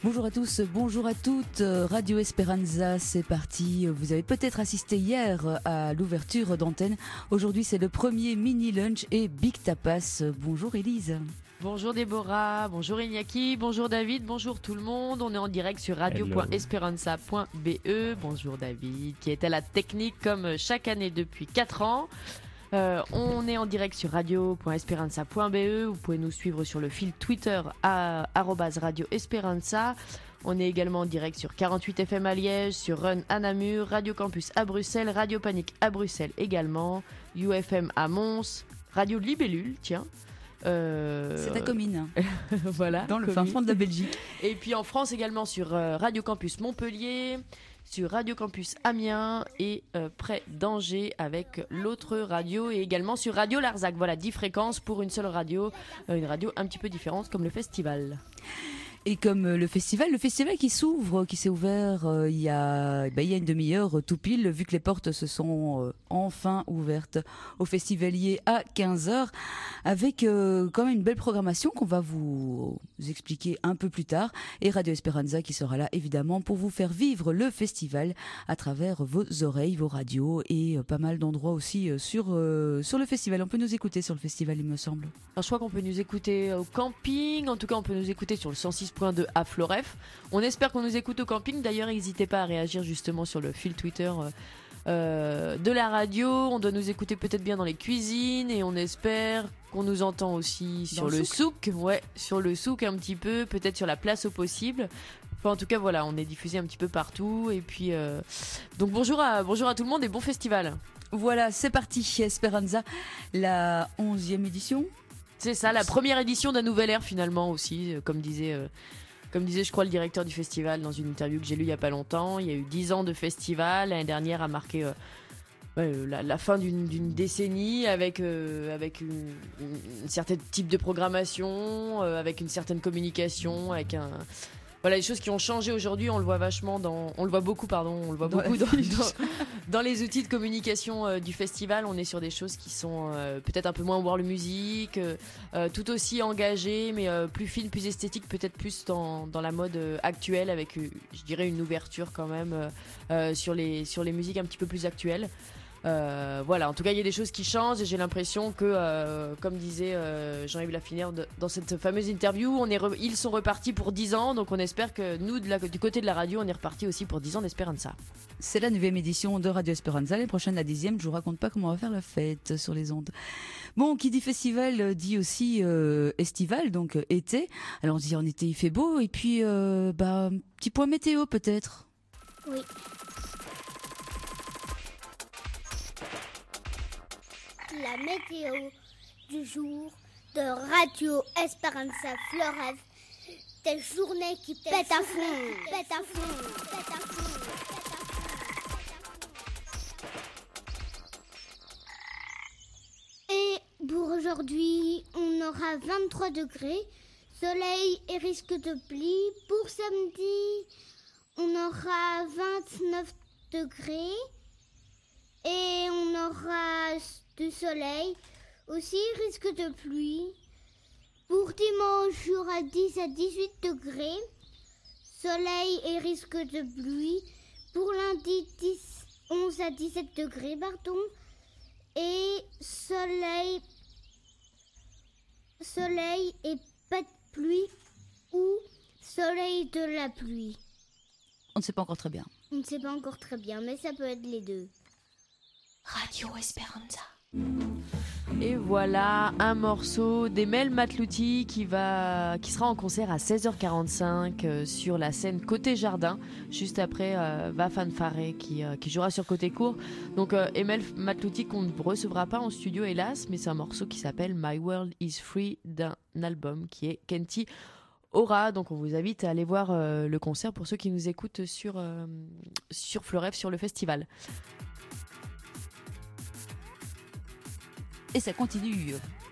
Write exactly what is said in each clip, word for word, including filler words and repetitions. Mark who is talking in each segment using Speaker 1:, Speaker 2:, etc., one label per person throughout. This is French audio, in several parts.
Speaker 1: Bonjour à tous, bonjour à toutes. Radio Esperanza, c'est parti. Vous avez peut-être assisté hier à l'ouverture d'antenne. Aujourd'hui, c'est le premier mini-lunch et Big Tapas. Bonjour Élise.
Speaker 2: Bonjour Déborah, bonjour Iñaki, bonjour David, bonjour tout le monde. On est en direct sur radio point esperanza point b e. Bonjour David, qui est à la technique comme chaque année depuis quatre ans. Euh, on est en direct sur radio point esperanza point b e. Vous pouvez nous suivre sur le fil Twitter à arobase radio esperanza. On est également en direct sur quarante-huit F M à Liège, sur Run à Namur, Radio Campus à Bruxelles, Radio Panique à Bruxelles également, U F M à Mons, Radio Libellule, tiens.
Speaker 1: Euh... C'est à Comines.
Speaker 2: Voilà.
Speaker 1: Dans le
Speaker 2: Comines.
Speaker 1: fin fond de la Belgique.
Speaker 2: Et puis en France également sur euh, Radio Campus Montpellier, sur Radio Campus Amiens et euh, près d'Angers avec l'autre radio et également sur Radio Larzac. Voilà, dix fréquences pour une seule radio, euh, une radio un petit peu différente comme le festival.
Speaker 1: Et comme le festival, le festival qui s'ouvre, qui s'est ouvert euh, il y a, ben, il y a une demi-heure tout pile, vu que les portes se sont euh, enfin ouvertes aux festivaliers à quinze heures, avec euh, quand même une belle programmation qu'on va vous expliquer un peu plus tard, et Radio Esperanza qui sera là évidemment pour vous faire vivre le festival à travers vos oreilles, vos radios et euh, pas mal d'endroits aussi euh, sur, euh, sur le festival. On peut nous écouter sur le festival, il me semble.
Speaker 2: Alors je crois qu'on peut nous écouter au camping, en tout cas on peut nous écouter sur le cent six point deux à Floref. On espère qu'on nous écoute au camping. D'ailleurs, n'hésitez pas à réagir justement sur le fil Twitter euh, de la radio. On doit nous écouter peut-être bien dans les cuisines et on espère qu'on nous entend aussi sur le, le souk. souk. Ouais, sur le souk un petit peu, peut-être sur la place au possible. Enfin, en tout cas, voilà, on est diffusé un petit peu partout. Et puis, euh... donc bonjour à bonjour à tout le monde et bon festival.
Speaker 1: Voilà, c'est parti chez Esperanza, la onzième édition.
Speaker 2: C'est ça, la première édition d'un nouvel ère finalement aussi, euh, comme disait, euh, comme disait je crois le directeur du festival dans une interview que j'ai lue il y a pas longtemps. Il y a eu dix ans de festival, l'année dernière a marqué euh, ouais, la, la fin d'une, d'une décennie avec, euh, avec une, une, une certain type de programmation, euh, avec une certaine communication, avec un... Voilà, les choses qui ont changé aujourd'hui, on le voit vachement dans, on le voit beaucoup, pardon, on le voit beaucoup dans, dans, dans les outils de communication euh, du festival. On est sur des choses qui sont euh, peut-être un peu moins world music, euh, euh, tout aussi engagées, mais euh, plus fines, plus esthétiques, peut-être plus dans, dans la mode euh, actuelle, avec, euh, je dirais, une ouverture quand même euh, euh, sur les sur les musiques un petit peu plus actuelles. Euh, voilà, en tout cas il y a des choses qui changent et j'ai l'impression que euh, comme disait euh, Jean-Yves Lafinière de, dans cette fameuse interview, on est re- ils sont repartis pour dix ans, donc on espère que nous de la, du côté de la radio on est repartis aussi pour dix ans d'Esperanza.
Speaker 1: C'est la neuvième édition de Radio Esperanza, les prochaines la dixième, je vous raconte pas comment on va faire la fête sur les ondes. Bon, qui dit festival dit aussi euh, estival, donc euh, été. Alors on se dit en été il fait beau et puis euh, bah petit point météo peut-être.
Speaker 3: Oui. La météo du jour de Radio Esperanza Floref. Des journées qui pètent à fond, pètent à fond, pètent à fond, pètent à fond. Et pour aujourd'hui, on aura vingt-trois degrés, soleil et risque de pluie. Pour samedi, on aura vingt-neuf degrés et on aura du soleil, aussi risque de pluie. Pour dimanche, il y aura dix à dix-huit degrés, soleil et risque de pluie. Pour lundi, dix, onze à dix-sept degrés, pardon, et soleil, soleil et pas de pluie ou soleil de la pluie.
Speaker 1: On ne sait pas encore très bien.
Speaker 3: On ne sait pas encore très bien, mais ça peut être les deux.
Speaker 4: Radio Esperanza.
Speaker 2: Et voilà un morceau d'Emel Matlouti qui, va, qui sera en concert à seize heures quarante-cinq euh, sur la scène Côté Jardin, juste après euh, Va Fanfare qui, euh, qui jouera sur Côté Court. Donc euh, Emel Matlouti qu'on ne recevra pas en studio hélas, mais c'est un morceau qui s'appelle My World is Free d'un album qui est Kenti Aura. Donc on vous invite à aller voir euh, le concert pour ceux qui nous écoutent sur, euh, sur Floref, sur le festival.
Speaker 1: Et ça continue.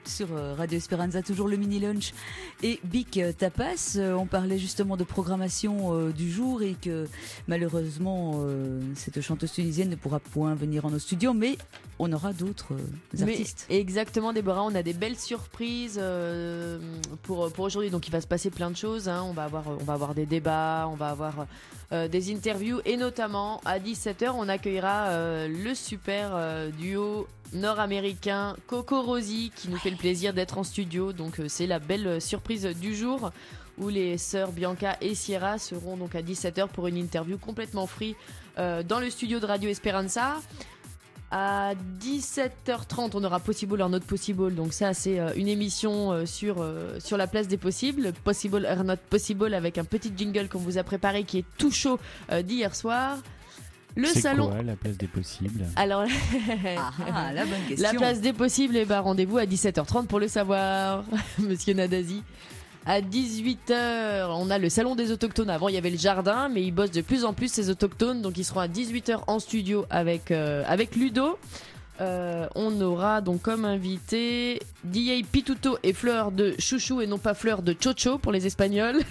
Speaker 1: sur Radio Esperanza, toujours le mini-lunch et Big Tapas. On parlait justement de programmation du jour et que malheureusement cette chanteuse tunisienne ne pourra point venir en nos studios, mais on aura d'autres artistes.
Speaker 2: Mais exactement, Déborah, on a des belles surprises pour, pour aujourd'hui. Donc il va se passer plein de choses, hein. on, va avoir, on va avoir des débats, on va avoir euh, des interviews et notamment à dix-sept heures on accueillera euh, le super euh, duo nord-américain Coco Rosie qui nous fait le plaisir d'être en studio. Donc euh, c'est la belle surprise du jour où les sœurs Bianca et Sierra seront donc à dix-sept heures pour une interview complètement free euh, dans le studio de Radio Esperanza. À dix-sept heures trente, on aura Possible or Not Possible. Donc ça, c'est euh, une émission euh, sur, euh, sur la place des possibles. Possible or Not Possible avec un petit jingle qu'on vous a préparé qui est tout chaud euh, d'hier soir. Le
Speaker 5: c'est
Speaker 2: salon.
Speaker 5: quoi la place des possibles?
Speaker 2: Alors,
Speaker 1: ah, ah, la bonne question.
Speaker 2: La place des possibles, et bah, rendez-vous à dix-sept heures trente pour le savoir, Monsieur Nadazi. À dix-huit heures, on a le salon des autochtones. Avant, il y avait le jardin, mais ils bossent de plus en plus ces autochtones. Donc, ils seront à dix-huit heures en studio avec, euh, avec Ludo. Euh, on aura donc comme invité D J Pituto et Fleur de Chouchou et non pas Fleur de Chocho pour les Espagnols.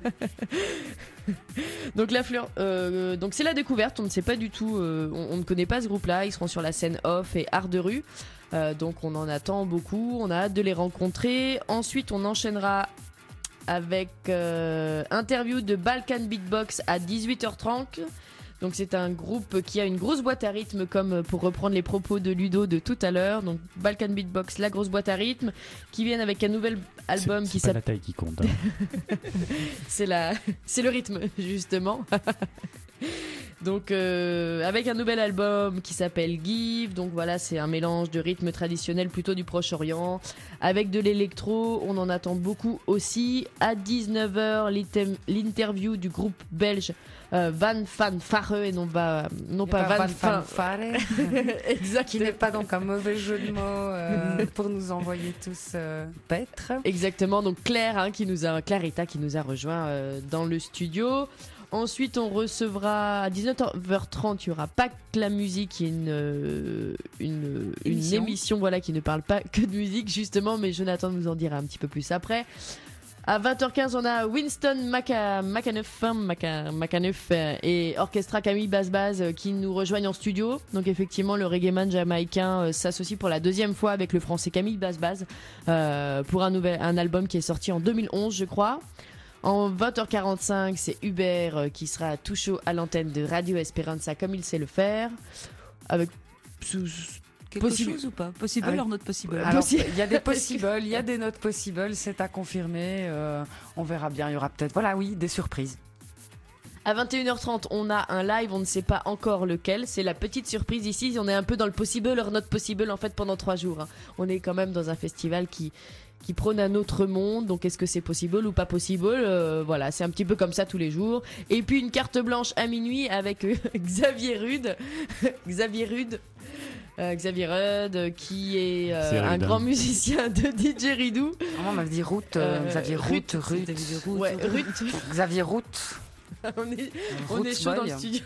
Speaker 2: Donc la fleur, euh, donc c'est la découverte. On ne sait pas du tout, euh, on, on ne connaît pas ce groupe-là. Ils seront sur la scène off et art de rue. Euh, donc on en attend beaucoup. On a hâte de les rencontrer. Ensuite, on enchaînera avec euh, interview de Balkan Beatbox à dix-huit heures trente. Donc c'est un groupe qui a une grosse boîte à rythme, comme pour reprendre les propos de Ludo de tout à l'heure. Donc Balkan Beatbox, la grosse boîte à rythme, qui viennent avec un nouvel album
Speaker 5: c'est,
Speaker 2: qui
Speaker 5: c'est pas
Speaker 2: s'appelle...
Speaker 5: la taille qui compte. Hein.
Speaker 2: c'est la, c'est le rythme justement. Donc euh, avec un nouvel album qui s'appelle Give. Donc voilà, c'est un mélange de rythme traditionnel plutôt du Proche-Orient avec de l'électro. On en attend beaucoup aussi. À dix-neuf heures, l'interview du groupe belge euh, Van Fanfare et non pas non pas
Speaker 6: Van,
Speaker 2: Van
Speaker 6: Fanfare.
Speaker 2: Exact.
Speaker 6: Qui n'est pas donc un mauvais jeu de mots euh, pour nous envoyer tous euh, paître.
Speaker 2: Exactement. Donc Claire, hein, qui nous a Clarita qui nous a rejoint euh, dans le studio. Ensuite, on recevra à dix-neuf heures trente, il y aura Pas que la musique, qui est une, euh, une, une émission. émission voilà, qui ne parle pas que de musique, justement, mais Jonathan nous en dira un petit peu plus après. À vingt heures quinze, on a Winston Maca, Macaneuf, Maca, Macaneuf et Orchestra Camille Bass Bass qui nous rejoignent en studio. Donc effectivement, le reggaeman jamaïcain euh, s'associe pour la deuxième fois avec le français Camille Bass Bass euh, pour un, nouvel, un album qui est sorti en deux mille onze, je crois. En vingt heures quarante-cinq, c'est Hubert qui sera tout chaud à l'antenne de Radio Esperanza comme il sait le faire. Avec
Speaker 1: quelque
Speaker 2: possible.
Speaker 1: chose ou pas? Possible
Speaker 6: ah,
Speaker 1: or not possible?
Speaker 6: Alors, il y a des possibles, il y a des notes possibles, c'est à confirmer. Euh, on verra bien, il y aura peut-être, voilà, oui, des surprises.
Speaker 2: À vingt et une heures trente, on a un live, on ne sait pas encore lequel. C'est la petite surprise ici. On est un peu dans le possible or not possible en fait pendant trois jours. Hein. On est quand même dans un festival qui qui prône un autre monde, donc est-ce que c'est possible ou pas possible, euh, voilà, c'est un petit peu comme ça tous les jours. Et puis une carte blanche à minuit avec euh, Xavier Rude, Xavier Rude, euh, Xavier Rude, qui est, euh,
Speaker 5: est
Speaker 2: un
Speaker 5: rude,
Speaker 2: grand
Speaker 5: hein.
Speaker 2: musicien de D J Ridou.
Speaker 6: On m'a dit Route, euh, Xavier Route, Ruth,
Speaker 2: ouais, Ruth.
Speaker 6: Xavier Route.
Speaker 2: on est, on
Speaker 6: Route
Speaker 2: est chaud
Speaker 6: boy.
Speaker 2: dans le studio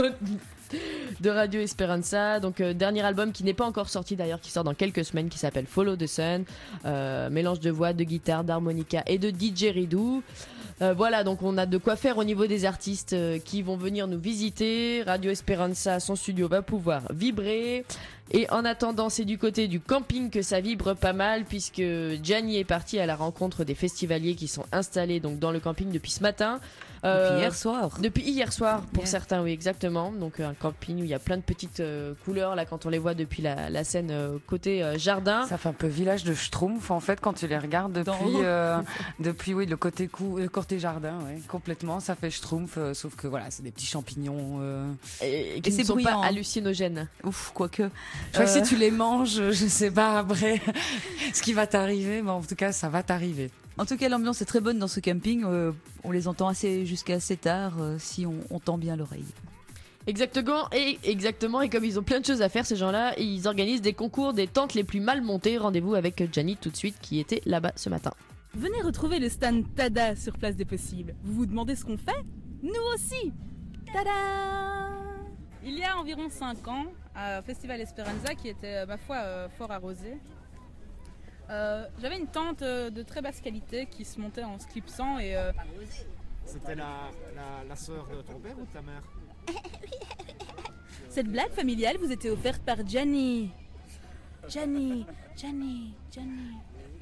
Speaker 2: de Radio Esperanza. Donc euh, dernier album qui n'est pas encore sorti d'ailleurs, qui sort dans quelques semaines, qui s'appelle Follow the Sun, euh, mélange de voix, de guitare, d'harmonica et de D J Ridou. Euh, voilà, donc on a de quoi faire au niveau des artistes euh, qui vont venir nous visiter. Radio Esperanza, son studio va pouvoir vibrer. Et en attendant, c'est du côté du camping que ça vibre pas mal, puisque Gianni est parti à la rencontre des festivaliers qui sont installés donc dans le camping depuis ce matin.
Speaker 1: Euh, depuis hier soir.
Speaker 2: Depuis hier soir, pour
Speaker 1: Yeah.
Speaker 2: certains, oui, exactement. Donc un camping où il y a plein de petites euh, couleurs là quand on les voit depuis la, la scène euh, côté euh, jardin.
Speaker 6: Ça fait un peu village de Schtroumpf en fait quand tu les regardes depuis, euh, depuis oui, le côté, cou- le côté jardin, ouais, complètement. Ça fait Schtroumpf, euh, sauf que voilà, c'est des petits champignons. Euh...
Speaker 2: Et, et qui
Speaker 1: Et
Speaker 2: ne
Speaker 1: c'est
Speaker 2: sont
Speaker 1: bruyant,
Speaker 2: pas
Speaker 1: hein.
Speaker 2: hallucinogènes.
Speaker 1: Ouf, quoique.
Speaker 6: Je crois que
Speaker 1: Euh,
Speaker 6: si tu les manges, je sais pas après ce qui va t'arriver, mais en tout cas, ça va t'arriver.
Speaker 1: En tout cas, l'ambiance est très bonne dans ce camping. Euh, on les entend assez jusqu'à assez tard euh, si on, on tend bien l'oreille.
Speaker 2: Exactement et, exactement, et comme ils ont plein de choses à faire, ces gens-là, ils organisent des concours des tentes les plus mal montées. Rendez-vous avec Gianni tout de suite qui était là-bas ce matin.
Speaker 7: Venez retrouver le stand Tada sur Place des Possibles. Vous vous demandez ce qu'on fait? Nous aussi. Tada! Il y a environ cinq ans, à Festival Esperanza, qui était, ma foi, euh, fort arrosé, Euh, j'avais une tente euh, de très basse qualité qui se montait en se clipsant et euh,
Speaker 8: C'était la, la, la sœur de ton père ou de ta mère?
Speaker 7: cette blague familiale vous était offerte par Gianni. Gianni, Gianni, Gianni.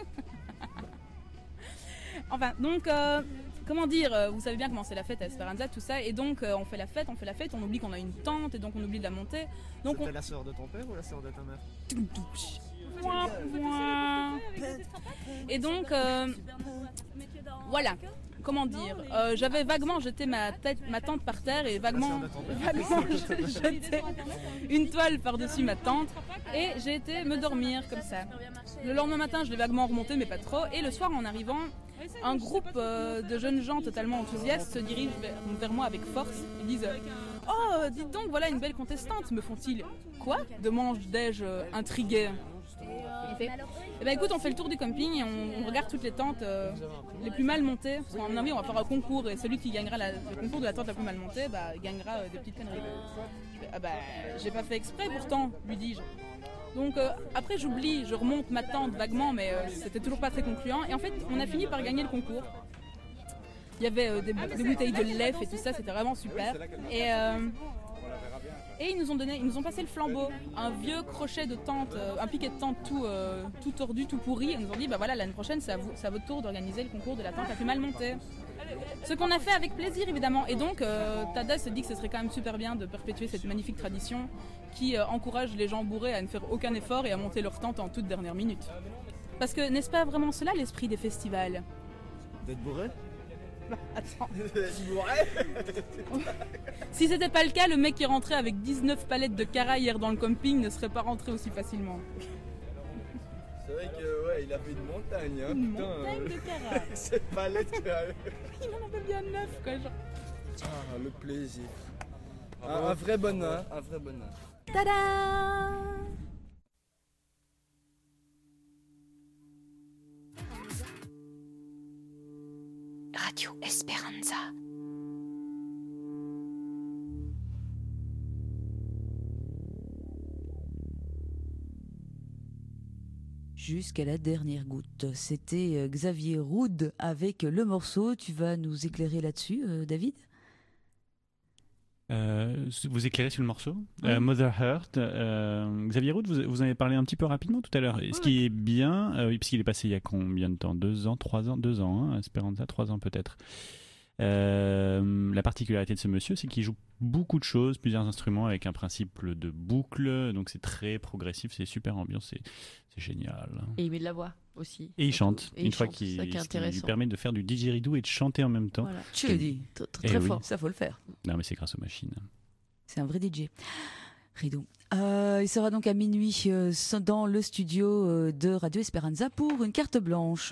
Speaker 7: Enfin, donc, euh, comment dire, euh, vous savez bien comment c'est la fête à Esperanza, tout ça, et donc euh, on fait la fête, on fait la fête, on oublie qu'on a une tente, et donc on oublie de la monter. Donc
Speaker 8: C'était
Speaker 7: on...
Speaker 8: la sœur de ton père ou la sœur de ta mère?
Speaker 7: Mouah, mouah. Et donc, euh, voilà, comment dire, euh, j'avais vaguement jeté ma, tête, ma tente par terre et vaguement, vaguement j'ai jeté une toile par-dessus ma tente et j'ai été me dormir comme ça. Le lendemain matin, je l'ai vaguement remonté, mais pas trop, et le soir, en arrivant, un groupe euh, de jeunes gens totalement enthousiastes se dirige vers, vers moi avec force. Ils disent « Oh, dites donc, voilà une belle contestante !» Me font-ils « Quoi ?» demande-je euh, intrigué. Il fait, eh ben écoute, on fait le tour du camping et on, on regarde toutes les tentes euh, les plus mal montées. Parce qu'à mon avis, on va faire un concours et celui qui gagnera la, le concours de la tente la plus mal montée, bah, gagnera euh, des petites conneries. Je fais, ah bah, j'ai pas fait exprès pourtant, lui dis-je. Donc euh, après, j'oublie, je remonte ma tente vaguement, mais euh, c'était toujours pas très concluant. Et en fait, on a fini par gagner le concours. Il y avait euh, des, des bouteilles de lait et tout ça, c'était vraiment super. Et. Euh, Et ils nous ont donné, ils nous ont passé le flambeau, un vieux crochet de tente, euh, un piquet de tente tout, euh, tout tordu, tout pourri. Ils nous ont dit, bah voilà, l'année prochaine, c'est à, vous, c'est à votre tour d'organiser le concours de la tente la plus mal montée. Ce qu'on a fait avec plaisir, évidemment. Et donc, euh, Tada se dit que ce serait quand même super bien de perpétuer cette magnifique tradition qui euh, encourage les gens bourrés à ne faire aucun effort et à monter leur tente en toute dernière minute. Parce que n'est-ce pas vraiment cela l'esprit des festivals?
Speaker 8: D'être bourré?
Speaker 7: Attends. Si c'était pas le cas, le mec qui rentrait avec dix-neuf palettes de cara hier dans le camping ne serait pas rentré aussi facilement.
Speaker 9: C'est vrai que ouais, il a fait une montagne, hein,
Speaker 7: Une
Speaker 9: putain.
Speaker 7: montagne
Speaker 9: euh,
Speaker 7: de cara.
Speaker 9: Cette palette qu'il a eu.
Speaker 7: Il en avait bien neuf, quoi. Genre.
Speaker 9: Ah, le plaisir. Un, un vrai bonheur, un vrai bonheur.
Speaker 7: Tada!
Speaker 4: Radio Esperanza.
Speaker 1: Jusqu'à la dernière goutte. C'était euh, Xavier Roud avec le morceau. Tu vas nous éclairer là-dessus, euh, David?
Speaker 5: Euh, vous éclairez sur le morceau.
Speaker 1: Oui.
Speaker 5: euh, Mother Earth. Euh, Xavier Roud, vous, vous en avez parlé un petit peu rapidement tout à l'heure. Et ce qui est bien, euh, oui, puisqu'il est passé il y a combien de temps? Deux ans, trois ans, deux ans, hein, Esperanza, trois ans peut-être. Euh, la particularité de ce monsieur, c'est qu'il joue beaucoup de choses, plusieurs instruments avec un principe de boucle, donc c'est très progressif, c'est super ambiance, c'est, c'est génial.
Speaker 2: Et il met de la voix aussi.
Speaker 5: Et il chante,
Speaker 2: Et
Speaker 5: une
Speaker 2: il
Speaker 5: fois
Speaker 2: chante,
Speaker 5: qu'il
Speaker 2: c'est ça qui est
Speaker 5: ce qui lui
Speaker 2: intéressant.
Speaker 5: permet de faire du didgeridoo et de chanter en même temps.
Speaker 2: Voilà.
Speaker 1: Tu le dis.
Speaker 2: Très,
Speaker 5: Eh
Speaker 2: très
Speaker 5: oui.
Speaker 2: fort.
Speaker 1: Ça, faut le faire.
Speaker 5: Non mais c'est grâce aux machines.
Speaker 1: C'est un vrai D J. Rideau. Euh, il sera donc à minuit euh, dans le studio euh, de Radio Esperanza pour une carte blanche.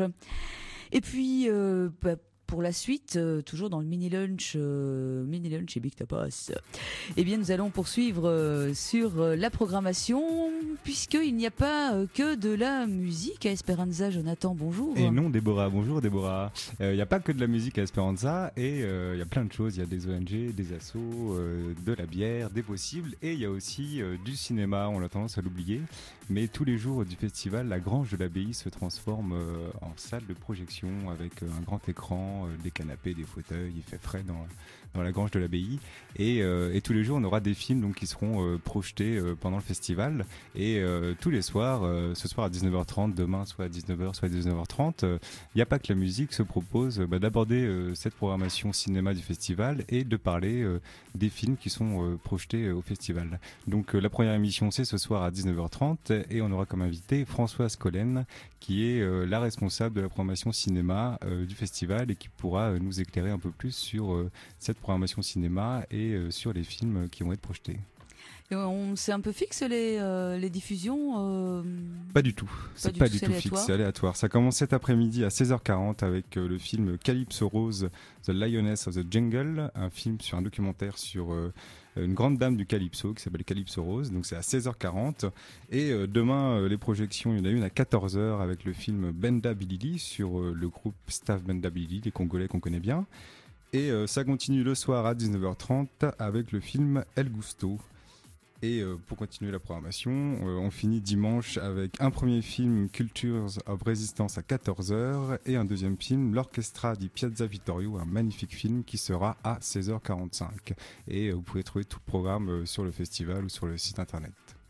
Speaker 1: Et puis, euh, bah, pour la suite, euh, toujours dans le mini-lunch, euh, mini-lunch et Big Tapas, eh bien, nous allons poursuivre euh, sur euh, la programmation, puisqu'il n'y a pas euh, que de la musique à Esperanza. Jonathan, bonjour.
Speaker 10: Et non, Déborah, bonjour Déborah. Il n'y a pas que de la musique à Esperanza, et il euh, y a plein de choses. Il y a des O N G, des assos, euh, de la bière, des possibles, et il y a aussi euh, du cinéma, on a tendance à l'oublier. Mais tous les jours du festival, la Grange de l'Abbaye se transforme euh, en salle de projection avec euh, un grand écran, euh, des canapés, des fauteuils. Il fait frais dans, dans la Grange de l'Abbaye. Et, euh, et tous les jours, on aura des films donc, qui seront euh, projetés euh, pendant le festival. Et euh, tous les soirs, euh, ce soir à dix-neuf heures trente, demain soit à dix-neuf heures, soit à dix-neuf heures trente, il euh, n'y a pas que la musique se propose euh, bah, d'aborder euh, cette programmation cinéma du festival et de parler euh, des films qui sont euh, projetés euh, au festival. Donc euh, la première émission, c'est ce soir à dix-neuf heures trente. Et on aura comme invité Françoise Collen, qui est euh, la responsable de la programmation cinéma euh, du festival et qui pourra euh, nous éclairer un peu plus sur euh, cette programmation cinéma et euh, sur les films qui vont être projetés.
Speaker 1: Et on, c'est un peu fixe les, euh, les diffusions euh...
Speaker 10: Pas du tout, c'est
Speaker 1: du
Speaker 10: pas
Speaker 1: tout,
Speaker 10: du
Speaker 1: c'est
Speaker 10: tout
Speaker 1: aléatoire.
Speaker 10: fixe, c'est aléatoire. Ça commence cet après-midi à seize heures quarante avec euh, le film Calypso Rose, The Lioness of the Jungle, un film sur un documentaire sur euh, une grande dame du Calypso qui s'appelle Calypso Rose, donc c'est à seize heures quarante. Et euh, demain, euh, les projections, il y en a une à quatorze heures avec le film Benda Bilili sur euh, le groupe Staff Benda Bilili, les Congolais qu'on connaît bien. Et euh, ça continue le soir à dix-neuf heures trente avec le film El Gusto. Et euh, pour continuer la programmation, euh, on finit dimanche avec un premier film Cultures of Resistance à quatorze heures et un deuxième film L'Orchestra di Piazza Vittorio, un magnifique film qui sera à seize heures quarante-cinq. Et euh, vous pouvez trouver tout le programme euh, sur le festival ou sur le site internet.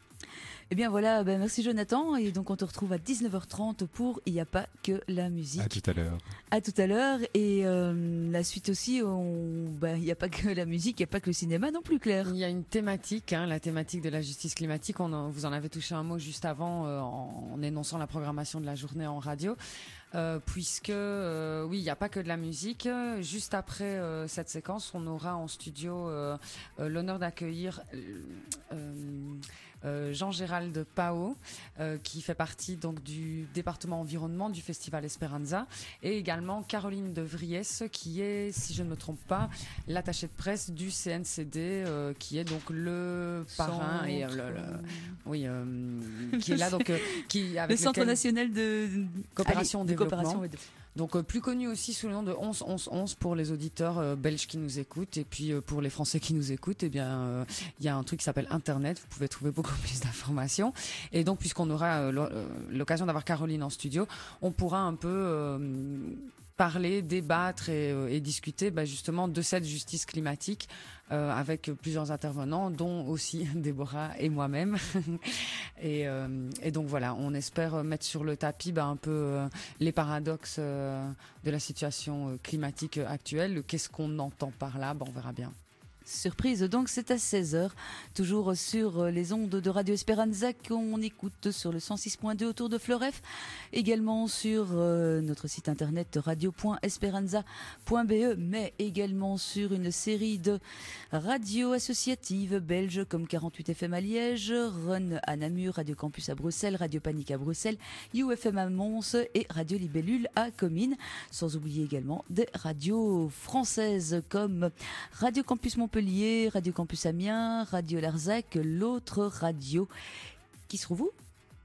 Speaker 1: Eh bien voilà, ben merci Jonathan. Et donc on te retrouve à dix-neuf heures trente pour Il n'y a pas que la musique.
Speaker 10: À tout à l'heure.
Speaker 1: À tout à l'heure. Et euh, la suite aussi, on... ben, il n'y a pas que la musique, il n'y a pas que le cinéma non plus, Claire.
Speaker 6: Il y a une thématique, hein, la thématique de la justice climatique. On en, vous en avez touché un mot juste avant euh, en, en énonçant la programmation de la journée en radio. Euh, puisque euh, oui, il n'y a pas que de la musique. Juste après euh, cette séquence, on aura en studio euh, euh, l'honneur d'accueillir euh, euh, Jean-Gérald Pao, euh, qui fait partie donc du département environnement du Festival Esperanza, et également Caroline de Vries, qui est, si je ne me trompe pas, l'attachée de presse du C N C D, euh, qui est donc le parrain
Speaker 1: Centre...
Speaker 6: et euh, le, le, oui, euh, qui est là donc euh, qui avec
Speaker 1: le Centre
Speaker 6: lequel...
Speaker 1: national de
Speaker 6: coopération
Speaker 1: Allez,
Speaker 6: au développement.
Speaker 1: Coopération et de...
Speaker 6: Donc euh, plus connu aussi sous le nom de onze onze onze pour les auditeurs euh, belges qui nous écoutent, et puis euh, pour les Français qui nous écoutent, eh bien euh, il y a un truc qui s'appelle Internet, vous pouvez trouver beaucoup plus d'informations. Et donc puisqu'on aura euh, l'occasion d'avoir Caroline en studio, on pourra un peu euh, parler, débattre et, euh, et discuter bah, justement de cette justice climatique euh, avec plusieurs intervenants, dont aussi Déborah et moi-même. et, euh, et donc voilà, on espère mettre sur le tapis bah, un peu euh, les paradoxes euh, de la situation euh, climatique actuelle. Qu'est-ce qu'on entend par là? Bah, on verra bien.
Speaker 1: Surprise, donc c'est à seize heures, toujours sur les ondes de Radio Esperanza qu'on écoute sur le cent six point deux autour de Fleuref, également sur euh, notre site internet radio point esperanza point b e, mais également sur une série de radios associatives belges comme quarante-huit F M à Liège, Run à Namur, Radio Campus à Bruxelles, Radio Panique à Bruxelles, U F M à Mons et Radio Libellule à Comines, sans oublier également des radios françaises comme Radio Campus Montpellier, Radio Campus Amiens, Radio Larzac, l'autre radio qui se trouve où?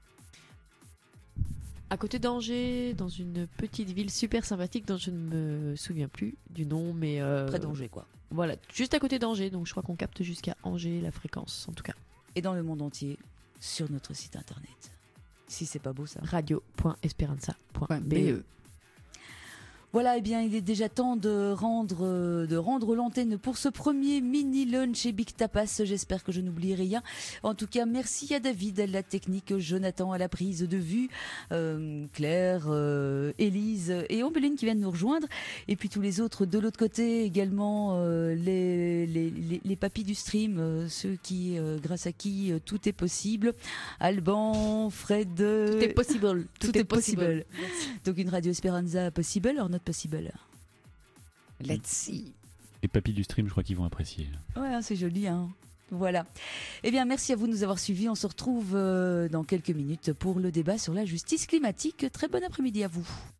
Speaker 2: À côté d'Angers, dans une petite ville super sympathique dont je ne me souviens plus du nom, mais euh,
Speaker 1: près d'Angers quoi.
Speaker 2: Voilà, juste à côté d'Angers, donc je crois qu'on capte jusqu'à Angers la fréquence en tout cas.
Speaker 1: Et dans le monde entier sur notre site internet. Si c'est pas beau ça.
Speaker 2: radio point esperanza point b e.
Speaker 1: Voilà, eh bien, il est déjà temps de rendre, de rendre l'antenne pour ce premier mini lunch et Big Tapas. J'espère que je n'oublierai rien. En tout cas, merci à David, à la technique, Jonathan à la prise de vue, euh, Claire, euh, Élise et Ombeline qui viennent nous rejoindre. Et puis tous les autres de l'autre côté également, euh, les, les, les, les papis du stream, euh, ceux qui, euh, grâce à qui euh, tout est possible. Alban, Fred.
Speaker 2: Tout est possible.
Speaker 1: Tout, tout est, est possible. possible. Donc une radio Esperanza possible, or not possible. Let's see.
Speaker 5: Les papis du stream, je crois qu'ils vont apprécier.
Speaker 1: Ouais, c'est joli, hein. Voilà. Eh bien, merci à vous de nous avoir suivis. On se retrouve euh, dans quelques minutes pour le débat sur la justice climatique. Très bon après-midi à vous.